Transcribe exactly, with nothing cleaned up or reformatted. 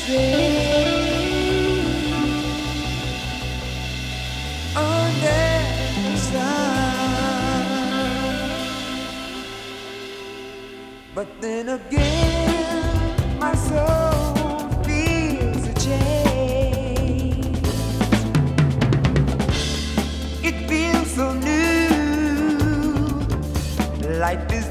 day under the sun. But then again, my soul feels a change. It feels so new. Life is